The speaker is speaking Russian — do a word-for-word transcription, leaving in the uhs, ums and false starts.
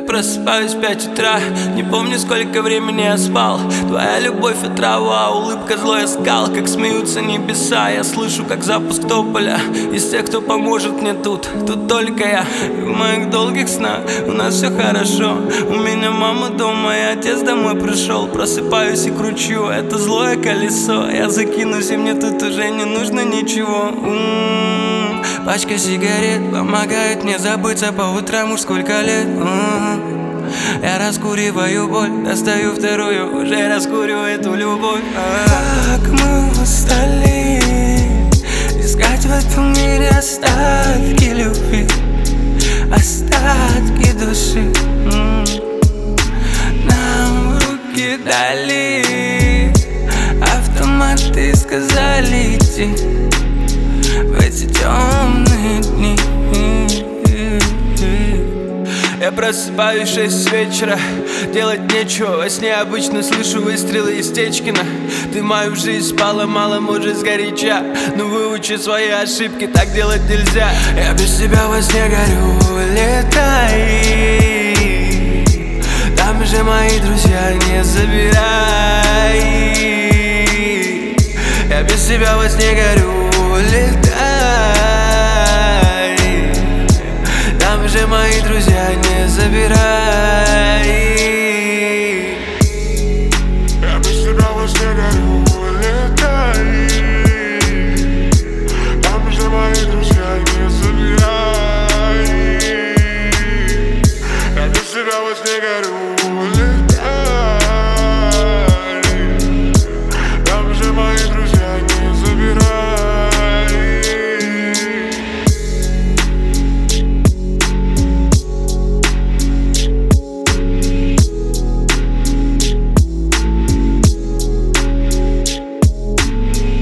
просыпаюсь в пять утра. Не помню, сколько времени я спал. Твоя любовь и трава, улыбка злой оскал. Как смеются небеса, я слышу, как запуск тополя. Из тех, кто поможет мне тут, тут только я. И в моих долгих снах у нас все хорошо. У меня мама дома, и отец домой пришел. Просыпаюсь и кручу это злое колесо. Я закинусь, и мне тут уже не нужно ничего. М-м-м. Пачка сигарет помогает мне забыться по утрам, уж сколько лет. М-м-м. Я раскуриваю боль, достаю вторую, уже раскурю эту любовь. Как мы устали искать в этом мире остатки любви, остатки души. М-м. Нам в руки дали автоматы, сказали идти в эти темные дни. Я просыпаюсь в шесть вечера, делать нечего. Во сне обычно слышу выстрелы из Течкина. Ты мою жизнь поломала, может, сгоряча. Но выучи свои ошибки, так делать нельзя. Я без тебя во сне горю, летай. Там же мои друзья, не забирай. Я без тебя во сне горю, летай. Там же мои друзья, не забирай. Я без тебя во сне горю.